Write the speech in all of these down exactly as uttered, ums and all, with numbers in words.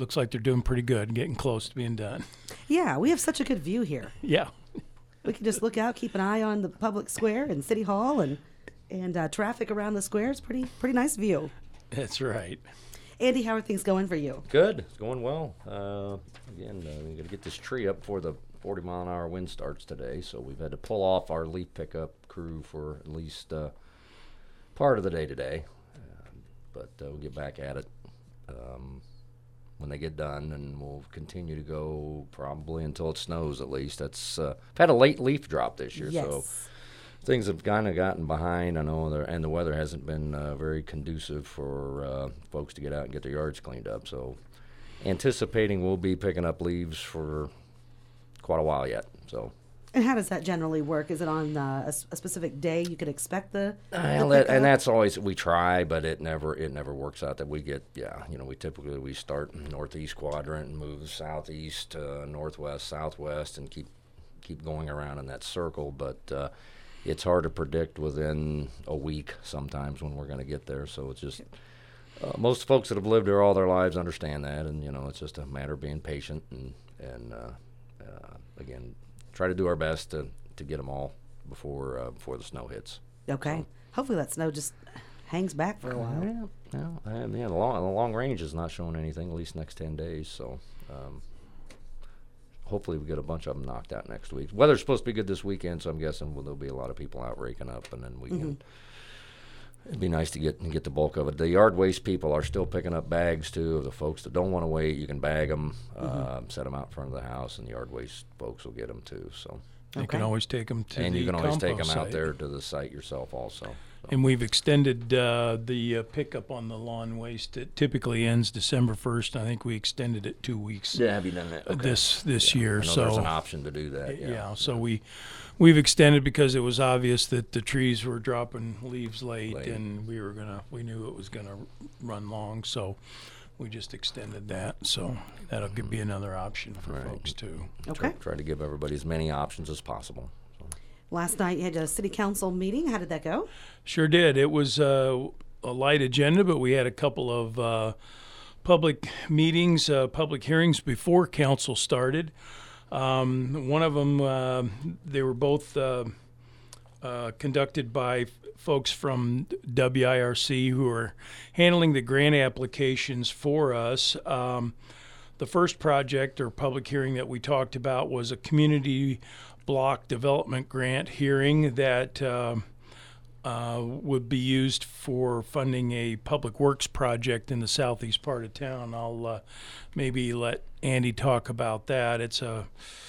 looks like they're doing pretty good and getting close to being done. Yeah, we have such a good view here. Yeah. We can just look out, keep an eye on the public square and City Hall, and and uh, traffic around the square. It's pretty pretty nice view. That's right. Andy, how are things going for you? Good. It's going well. Uh, again, uh, we got to get this tree up before the forty mile an hour wind starts today, so we've had to pull off our leaf pickup crew for at least uh, part of the day today. Uh, but uh, we'll get back at it um, when they get done, and we'll continue to go probably until it snows at least. That's uh, I've had a late leaf drop this year, Yes. so things have kind of gotten behind. I know, there, and the weather hasn't been uh, very conducive for uh, folks to get out and get their yards cleaned up. So anticipating we'll be picking up leaves for quite a while yet. So. And how does that generally work? Is it on uh, a, s- a specific day you could expect the, the Well, that, pickup? and that's always we try, but it never it never works out that we get. Yeah, you know, we typically we start in northeast quadrant and move southeast, uh, northwest, southwest, and keep keep going around in that circle. But uh, it's hard to predict within a week sometimes when we're going to get there. So it's just uh, most folks that have lived here all their lives understand that, and you know, it's just a matter of being patient and and uh, uh, again. Try to do our best to, to get them all before uh, before the snow hits. Okay. So. Hopefully that snow just hangs back for a while. Yeah, yeah, and yeah. The long the long range is not showing anything at least next ten days. So um, hopefully we get a bunch of them knocked out next week. Weather's supposed to be good this weekend, so I'm guessing well, there'll be a lot of people out raking up, and then we Mm-hmm. can. It'd be nice to get get the bulk of it. The yard waste people are still picking up bags too. Of the folks that don't want to wait, you can bag them, Mm-hmm. uh, set them out in front of the house, and the yard waste folks will get them too. So. You can Okay. always take them to And the you can always take them compost out site. there to the site yourself also. So. And we've extended uh, the uh, pickup on the lawn waste. It typically ends December first. I think we extended it two weeks Yeah, have you done that? Okay. this this Yeah, year. I know so there's an option to do that. yeah. Yeah. so we we've extended because it was obvious that the trees were dropping leaves late, Late. and we were gonna we knew it was gonna run long, so we just extended that. So that'll be another option for Right. folks too. Okay. Try, try to give everybody as many options as possible. So. Last night you had a city council meeting. How did that go? Sure did. It was uh, a light agenda, but we had a couple of uh, public meetings, uh, public hearings before council started. Um, one of them, uh, they were both uh, uh, conducted by f- folks from W I R C who are handling the grant applications for us. Um, the first project or public hearing that we talked about was a community block development grant hearing that uh, uh, would be used for funding a public works project in the southeast part of town. I'll uh, maybe let Andy talk about that. It's a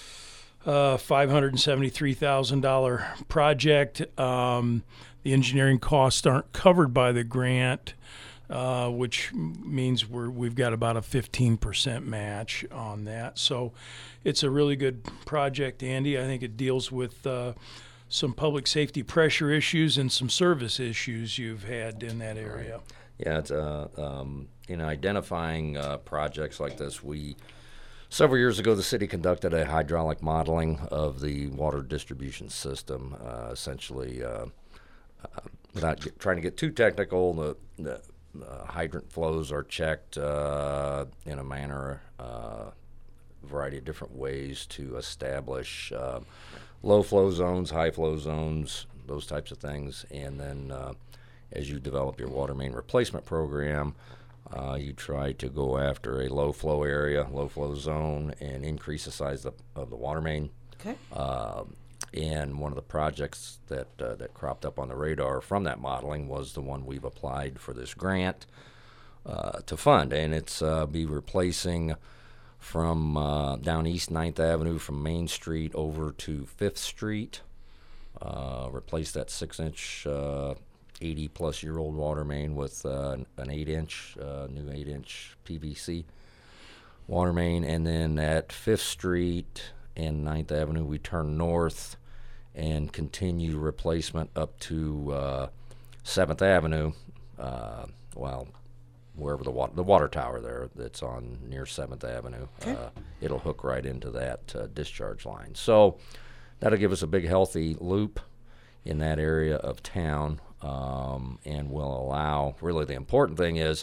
uh, five hundred seventy-three thousand dollars project. Um, the engineering costs aren't covered by the grant, uh, which means we're, we've got about a fifteen percent match on that. So it's a really good project, Andy. I think it deals with uh, some public safety pressure issues and some service issues you've had in that area. Yeah, it's, uh, um, in identifying uh, projects like this, we several years ago the city conducted a hydraulic modeling of the water distribution system. Uh, essentially, uh, uh, without get, trying to get too technical, the, the uh, hydrant flows are checked uh, in a manner, uh, variety of different ways to establish uh, low flow zones, high flow zones, those types of things, and then. Uh, As you develop your water main replacement program, uh, you try to go after a low flow area, low flow zone, and increase the size of, of the water main. Okay. Uh, and one of the projects that uh, that cropped up on the radar from that modeling was the one we've applied for this grant uh, to fund, and it's uh, be replacing from uh, down East ninth Avenue from Main Street over to Fifth Street. Uh, replace that six-inch. Uh, eighty plus year old water main with uh, an eight inch, uh, new eight inch P V C water main. And then at Fifth Street and ninth Avenue, we turn north and continue replacement up to uh, seventh Avenue. Uh, well, wherever the water, the water tower there that's on near seventh Avenue, Okay. uh, it'll hook right into that uh, discharge line. So that'll give us a big healthy loop in that area of town. Um, and will allow, really the important thing is,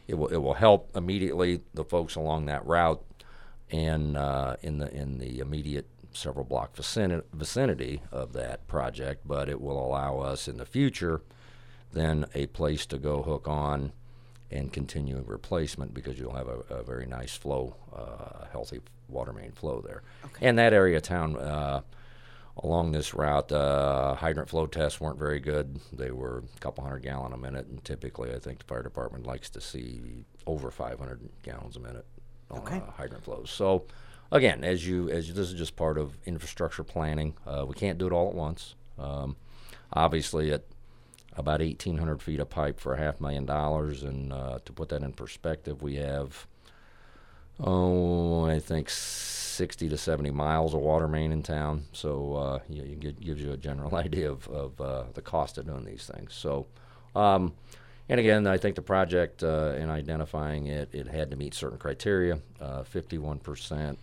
it will it will help immediately the folks along that route, and uh, in the in the immediate several block vicinity, vicinity of that project. But it will allow us in the future then a place to go hook on and continue replacement, because you'll have a, a very nice flow, uh, healthy water main flow there. Okay. And that area of town, uh, along this route, uh, hydrant flow tests weren't very good. They were a couple hundred gallon a minute, and typically I think the fire department likes to see over five hundred gallons a minute on Okay. uh, hydrant flows. So again, as you as you, this is just part of infrastructure planning. Uh, we can't do it all at once. Um, obviously, at about eighteen hundred feet of pipe for a half million dollars, and uh, to put that in perspective, we have, oh, I think sixty to seventy miles of water main in town. So uh, you, you get, gives you a general idea of, of uh, the cost of doing these things. So, um, and again, I think the project uh, in identifying it, it had to meet certain criteria. Uh, fifty-one percent.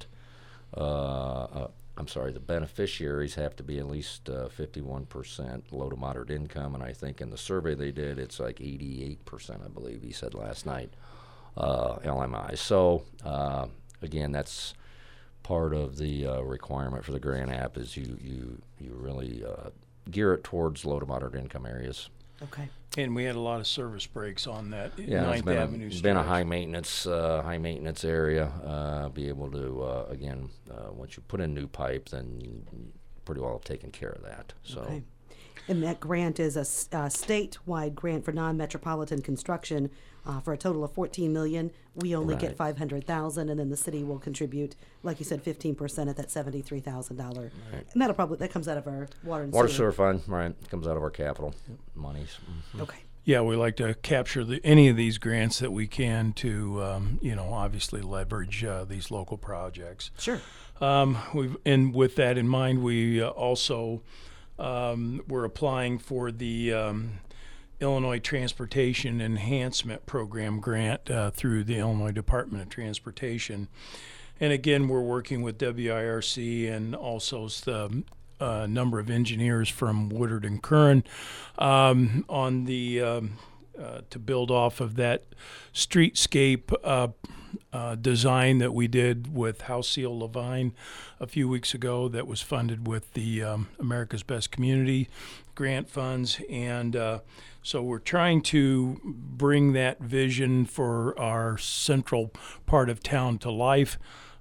Uh, uh, I'm sorry, the beneficiaries have to be at least uh, fifty-one percent low to moderate income, and I think in the survey they did, it's like eighty-eight percent, I believe he said last night, uh, L M I. So, uh, again, that's part of the uh, requirement for the grant app, is you, you, you really uh, gear it towards low to moderate income areas. Okay. And we had a lot of service breaks on that Yeah, it's Ninth been Avenue a, been a stretch. high maintenance, uh, high maintenance area. Uh, be able to uh, again, uh, once you put in new pipe, then you, you pretty well have taken care of that. So, Okay. And that grant is a, s- a statewide grant for non-metropolitan construction uh, for a total of fourteen million dollars. We only get Right. five hundred thousand dollars, and then the city will contribute, like you said, fifteen percent at that seventy-three thousand dollars. Right. And that'll probably, that comes out of our water and water sewer. sewer fund, right, comes out of our capital monies. Mhm. Okay. Yeah, we like to capture the, any of these grants that we can to, um, you know, obviously leverage uh, these local projects. Sure. Um, we've, and with that in mind, we uh, also um, we're applying for the um, Illinois Transportation Enhancement Program grant uh, through the Illinois Department of Transportation. And again, we're working with W I R C and also the uh, number of engineers from Woodard and Curran um, on the um, uh, to build off of that streetscape uh, uh, design that we did with House Seal Levine a few weeks ago, that was funded with the um, America's Best Community grant funds. And uh, so we're trying to bring that vision for our central part of town to life.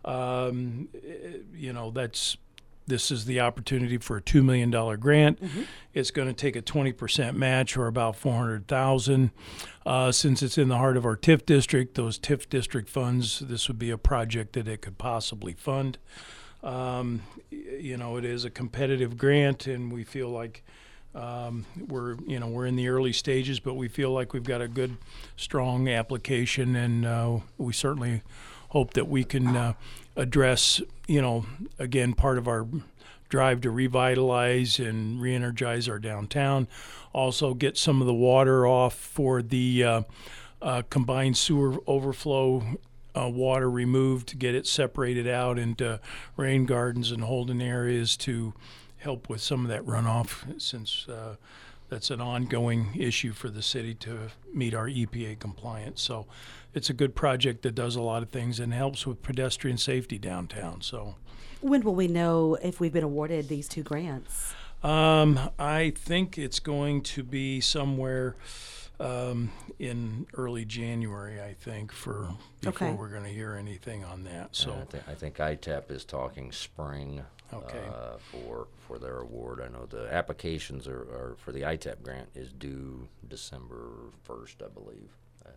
Um, you know, that's this is the opportunity for a two million dollars grant. Mm-hmm. It's going to take a twenty percent match, or about four hundred thousand dollars. Uh, since it's in the heart of our T I F district, those T I F district funds, this would be a project that it could possibly fund. Um, you know, it is a competitive grant, and we feel like um, we're, you know, we're in the early stages, but we feel like we've got a good, strong application, and uh, we certainly hope that we can uh, address, you know, again, part of our drive to revitalize and re-energize our downtown. Also get some of the water off for the uh, uh, combined sewer overflow uh, water removed, to get it separated out into rain gardens and holding areas to help with some of that runoff, since uh, that's an ongoing issue for the city to meet our E P A compliance. So it's a good project that does a lot of things and helps with pedestrian safety downtown. So When will we know if we've been awarded these two grants? um, I think it's going to be somewhere um, in early January, I think, for before Okay. we're going to hear anything on that. So And I, th- I think I T E P is talking spring Okay. uh, for for their award. I know the applications are, are for the I T E P grant is due December first, I believe. Uh,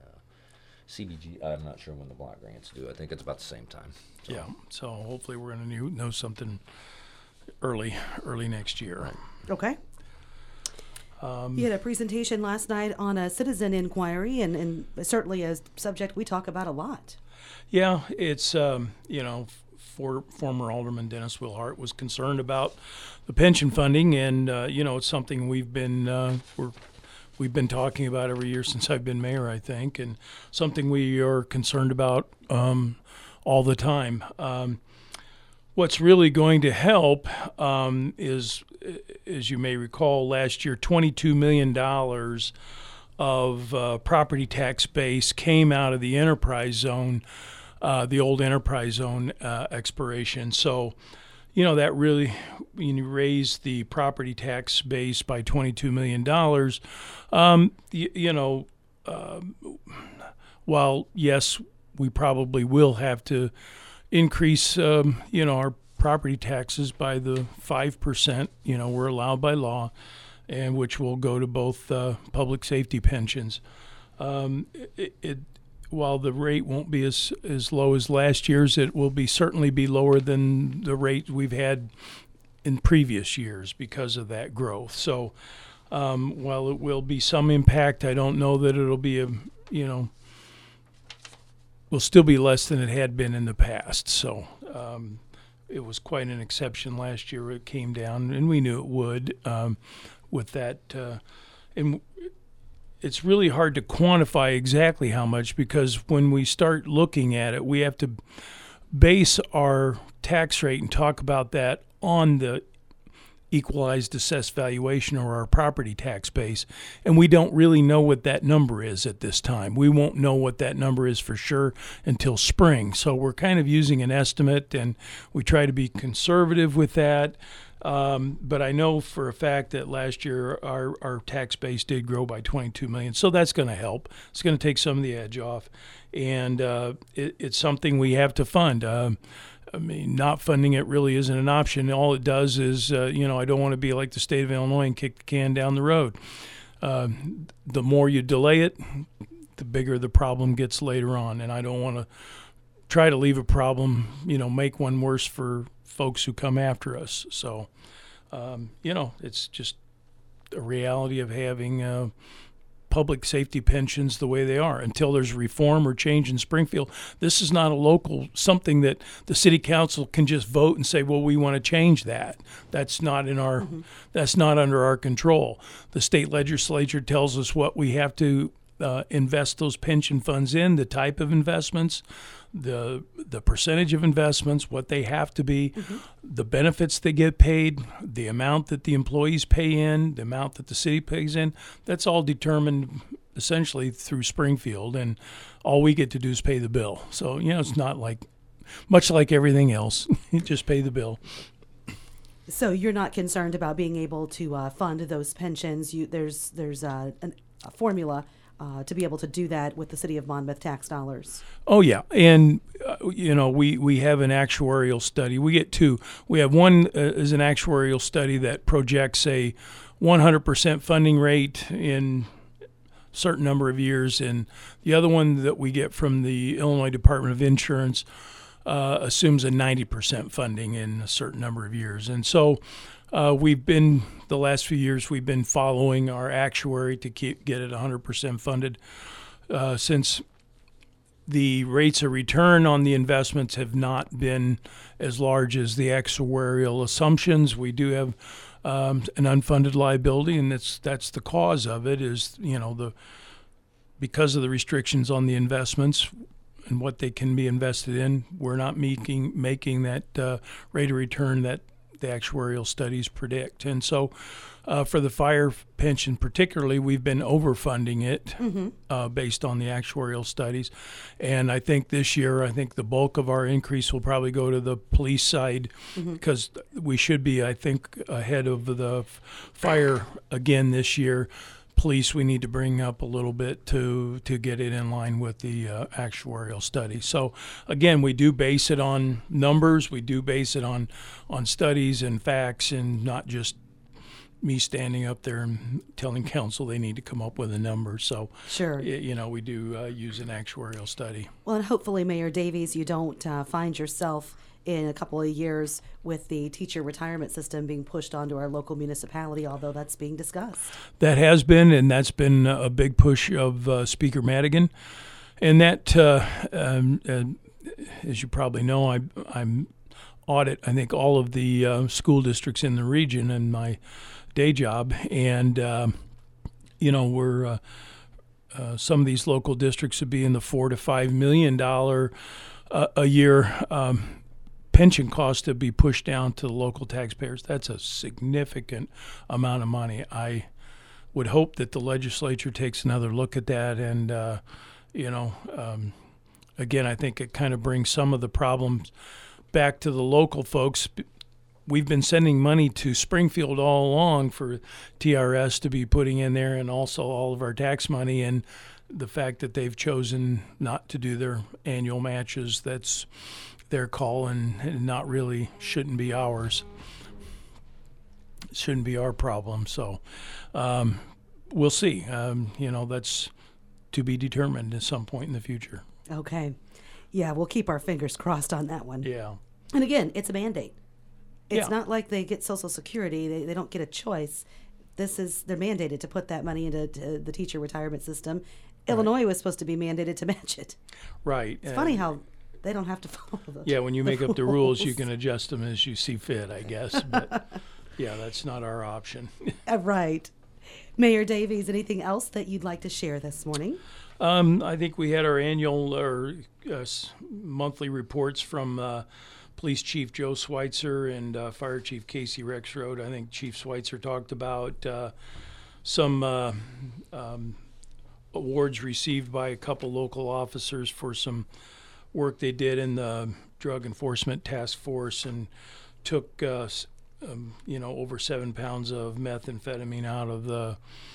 C B G, I'm not sure when the block grant's due. I think it's about the same time. So, yeah, so hopefully we're going to know something early, early next year. Okay. Um, You had a presentation last night on a citizen inquiry, and, and certainly a subject we talk about a lot. Yeah, it's, um, you know, for, former Alderman Dennis Wilhart was concerned about the pension funding, and, uh, you know, it's something we've been, uh, we're, we've been talking about every year since I've been mayor, I think, and something we are concerned about um, all the time. Um, what's really going to help um, is, as you may recall, last year, twenty-two million dollars of uh, property tax base came out of the enterprise zone, uh, the old enterprise zone uh, expiration. So, you know, that really, when you raise the property tax base by twenty-two million dollars, um, you, you know, uh, while, yes, we probably will have to increase, um, you know, our property taxes by the five percent, you know, we're allowed by law, and which will go to both uh, public safety pensions. Um, it, it, while the rate won't be as, as low as last year's, it will be certainly be lower than the rate we've had in previous years because of that growth. So um, while it will be some impact, I don't know that it'll be a, you know, will still be less than it had been in the past. So um, it was quite an exception last year. It came down, and we knew it would um, with that. Uh, and it's really hard to quantify exactly how much, because when we start looking at it, we have to base our tax rate and talk about that on the equalized assessed valuation or our property tax base. And we don't really know what that number is at this time. We won't know what that number is for sure until spring. So we're kind of using an estimate, and we try to be conservative with that. Um, but I know for a fact that last year our, our tax base did grow by twenty-two million dollars. So that's going to help. It's going to take some of the edge off. And uh, it, it's something we have to fund. Um, I mean, not funding it really isn't an option. All it does is, uh, you know, I don't want to be like the state of Illinois and kick the can down the road. Uh, the more you delay it, the bigger the problem gets later on. And I don't want to try to leave a problem, you know, make one worse for folks who come after us. So, um, you know, it's just a reality of having uh, public safety pensions the way they are until there's reform or change in Springfield. This is not a local something that the city council can just vote and say, well, we want to change that. That's not in our, mm-hmm. that's not under our control. The state legislature tells us what we have to uh, invest those pension funds in, the type of investments, the the percentage of investments, what they have to be, mm-hmm. the benefits they get paid, the amount that the employees pay in, the amount that the city pays in. That's all determined essentially through Springfield, and all we get to do is pay the bill. So, you know, it's not like, much like everything else, you just pay the bill. So you're not concerned about being able to uh, fund those pensions. You, there's there's uh, an, a formula Uh, to be able to do that with the City of Monmouth tax dollars. Oh, yeah. And, uh, you know, we, we have an actuarial study. We get two. We have one uh, is an actuarial study that projects a one hundred percent funding rate in a certain number of years. And the other one that we get from the Illinois Department of Insurance uh, assumes a ninety percent funding in a certain number of years. And so Uh, we've been, the last few years, we've been following our actuary to keep get it one hundred percent funded. Uh, since the rates of return on the investments have not been as large as the actuarial assumptions, we do have um, an unfunded liability, and that's that's the cause of it. Is, you know, the because of the restrictions on the investments and what they can be invested in, we're not making making that uh, rate of return that the actuarial studies predict. And so uh, for the fire pension particularly, we've been overfunding it mm-hmm. uh, based on the actuarial studies. And I think this year, I think the bulk of our increase will probably go to the police side, mm-hmm. because we should be, I think, ahead of the fire again this year. Police, we need to bring up a little bit to to get it in line with the uh, actuarial study. So again, we do base it on numbers. We do base it on on studies and facts, and not just me standing up there and telling council they need to come up with a number. So sure, y- you know, we do uh, use an actuarial study. Well, and hopefully, Mayor Davies, you don't uh, find yourself in a couple of years with the teacher retirement system being pushed onto our local municipality, although that's being discussed. That has been, and that's been a big push of uh, Speaker Madigan. And that, uh, um, uh, as you probably know, I I'm audit, I think, all of the uh, school districts in the region in my day job. And, uh, you know, we're uh, uh, some of these local districts would be in the four to five million dollar uh, a year um, pension cost to be pushed down to the local taxpayers. That's a significant amount of money. I would hope that the legislature takes another look at that. And, uh, you know, um, again, I think it kind of brings some of the problems back to the local folks. We've been sending money to Springfield all along for T R S to be putting in there, and also all of our tax money. And the fact that they've chosen not to do their annual matches, that's their call, and, and not really shouldn't be ours. Shouldn't be our problem. So um, we'll see. Um, you know, that's to be determined at some point in the future. Okay. Yeah, we'll keep our fingers crossed on that one. Yeah. And again, it's a mandate. It's Yeah. not like they get Social Security. They, they don't get a choice. This is, they're mandated to put that money into to the teacher retirement system. Illinois was supposed to be mandated to match it. Right. It's funny how they don't have to follow the Yeah, when you the make up the rules, you rules. can adjust them as you see fit, I guess. But yeah, that's not our option. Uh, right. Mayor Davies, anything else that you'd like to share this morning? Um, I think we had our annual or uh, s- monthly reports from uh, Police Chief Joe Schweitzer and uh, Fire Chief Casey Rexroad. I think Chief Schweitzer talked about uh, some uh, um, awards received by a couple local officers for some work they did in the Drug Enforcement Task Force, and took uh, s- um, you know over seven pounds of methamphetamine out of the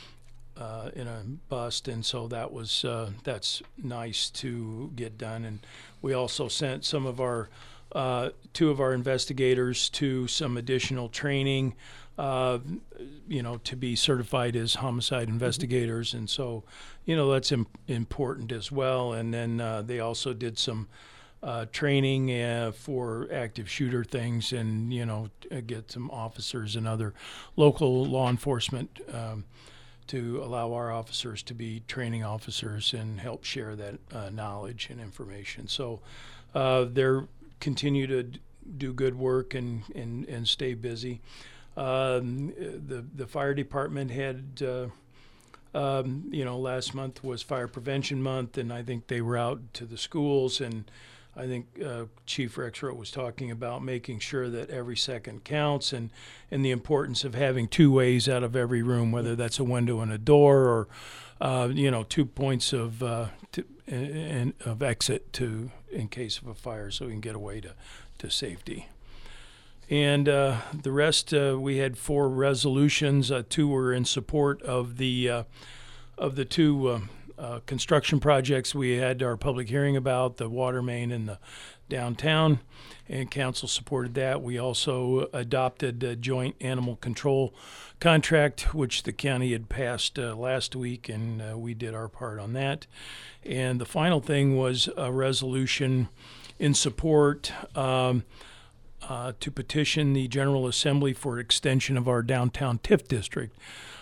uh, in a bust, and so that was uh, that's nice to get done. And we also sent some of our uh, two of our investigators to some additional training, uh, you know, to be certified as homicide investigators, and so you know that's im- important as well. And then uh, they also did some uh, training uh, for active shooter things, and you know t- get some officers and other local law enforcement um, to allow our officers to be training officers and help share that uh, knowledge and information. So uh, they're continue to d- do good work and and, and stay busy. Um, the the fire department had. Uh, Um, you know, last month was Fire Prevention Month, and I think they were out to the schools, and I think uh, Chief Rexroad was talking about making sure that every second counts, and, and the importance of having two ways out of every room, whether that's a window and a door, or uh, you know, two points of uh, to, and of exit to in case of a fire, so we can get away to, to safety. And uh, the rest, uh, we had four resolutions. Uh, two were in support of the uh, of the two uh, uh, construction projects we had our public hearing about, the water main and the downtown, and council supported that. We also adopted a joint animal control contract, which the county had passed uh, last week, and uh, we did our part on that. And the final thing was a resolution in support um, Uh, to petition the General Assembly for extension of our downtown TIF district.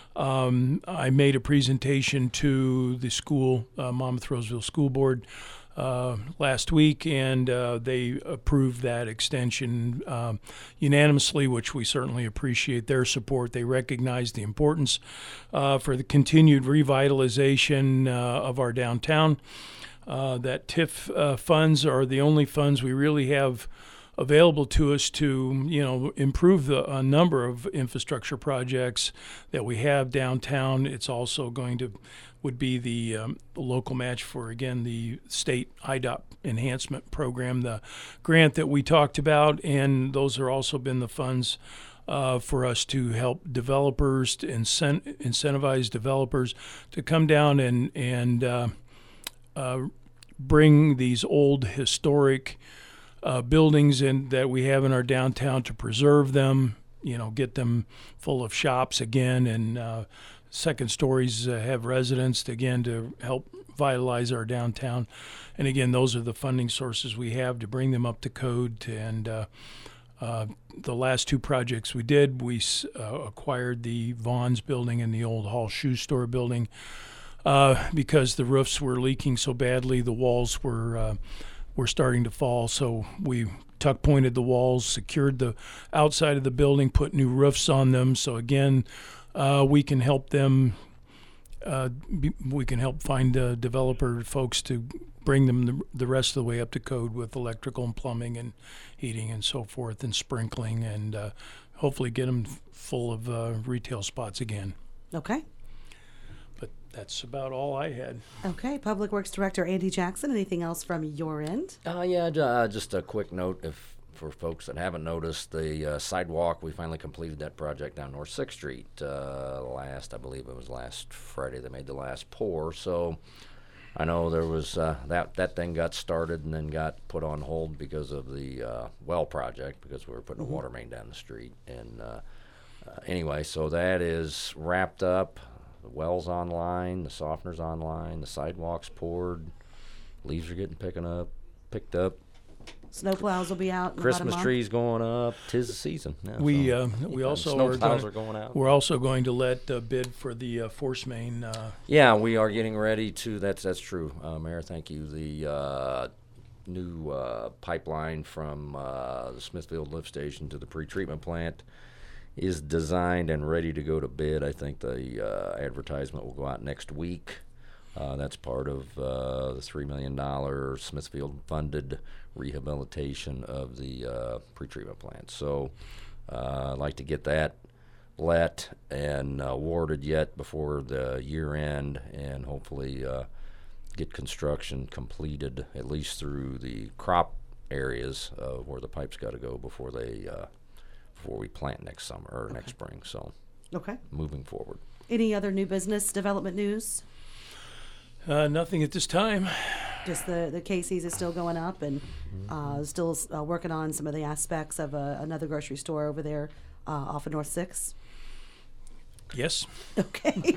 Um, I made a presentation to the school, uh, Monmouth Roseville School Board, uh, last week, and uh, they approved that extension um, unanimously, which we certainly appreciate their support. They recognize the importance uh, for the continued revitalization uh, of our downtown. Uh, that TIF uh, funds are the only funds we really have available to us to, you know, improve the a number of infrastructure projects that we have downtown. It's also going to would be the um, local match for, again, the state I D O P enhancement program, the grant that we talked about, and those are also been the funds uh, for us to help developers, to incent- incentivize developers to come down and and uh, uh, bring these old historic Uh, buildings in, that we have in our downtown, to preserve them, you know, get them full of shops again, and uh, second stories uh, have residents, to, again, to help vitalize our downtown. And again, those are the funding sources we have to bring them up to code. To, and uh, uh, the last two projects we did, we uh, acquired the Vaughn's building and the old Hall Shoe Store building uh, because the roofs were leaking so badly, the walls were uh, were starting to fall, so we tuck pointed the walls, secured the outside of the building, put new roofs on them. So again, uh, we can help them. Uh, be, we can help find uh, developer folks to bring them the, the rest of the way up to code with electrical and plumbing and heating and so forth, and sprinkling, and uh, hopefully get them full of uh, retail spots again. Okay. that's about all I had. Okay, Public Works Director Andy Jackson, anything else from your end? Uh, yeah, j- uh, just a quick note if for folks that haven't noticed, the uh, sidewalk, we finally completed that project down North sixth Street uh, last, I believe it was last Friday, they made the last pour. So I know there was, uh, that, that thing got started and then got put on hold because of the uh, well project, because we were putting Mm-hmm. a water main down the street. And uh, uh, anyway, so that is wrapped up. The well's online, the softener's online, the sidewalk's poured, leaves are getting picking up, picked up. Snowplows will be out in about a Christmas month. trees going up. Tis the season. Yeah, We so, uh, we yeah, also snow are plows gonna, are going out. we're also going to let uh, bid for the uh, force main. Uh, Yeah, we are getting ready to. That's that's true, uh, Mayor. Thank you. The uh, new uh, pipeline from uh, the Smithfield lift station to the pretreatment plant is designed and ready to go to bid. I think the uh, advertisement will go out next week. Uh, that's part of uh, the three million dollars Smithfield-funded rehabilitation of the uh, pretreatment plant. So uh, I'd like to get that let and uh, awarded yet before the year end, and hopefully uh, get construction completed at least through the crop areas uh, where the pipes got to go before they uh, before we plant next summer or next spring. So Okay. moving forward. Any other new business development news? uh, nothing at this time. Just the, the Casey's is still going up and Mm-hmm. uh, still uh, working on some of the aspects of uh, another grocery store over there uh, off of North sixth. Yes. Okay.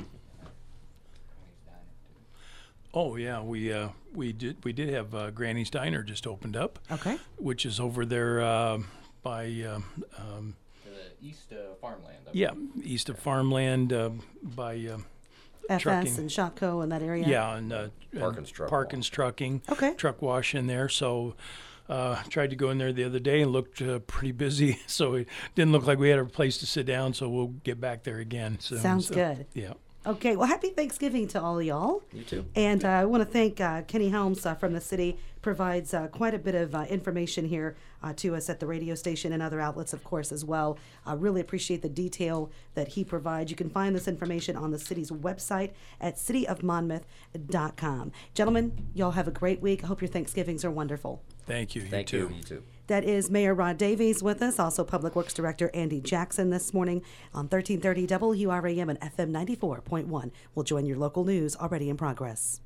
Oh yeah, we uh, we did we did have uh, Granny's Diner just opened up, Okay. which is over there uh, by um, um, To the east of farmland. I yeah believe. east of farmland uh, by uh, F S Trucking. and Shotco in that area. yeah and uh, Parkins Truck Parkins Trucking. Okay. Truck wash in there. So uh, tried to go in there the other day and looked uh, pretty busy. So it didn't look like we had a place to sit down. So we'll get back there again soon. Sounds So, good. Yeah. Okay. Well, happy Thanksgiving to all y'all. You too. And uh, I want to thank uh, Kenny Helms uh, from the city. Provides uh, quite a bit of uh, information here uh, to us at the radio station and other outlets, of course, as well. I really appreciate the detail that he provides. You can find this information on the city's website at city of monmouth dot com. Gentlemen, y'all have a great week. I hope your Thanksgivings are wonderful. Thank you. You Thank too. you. You too. That is Mayor Rod Davies with us, also Public Works Director Andy Jackson this morning on thirteen thirty W R A M and F M ninety-four point one. We'll join your local news already in progress.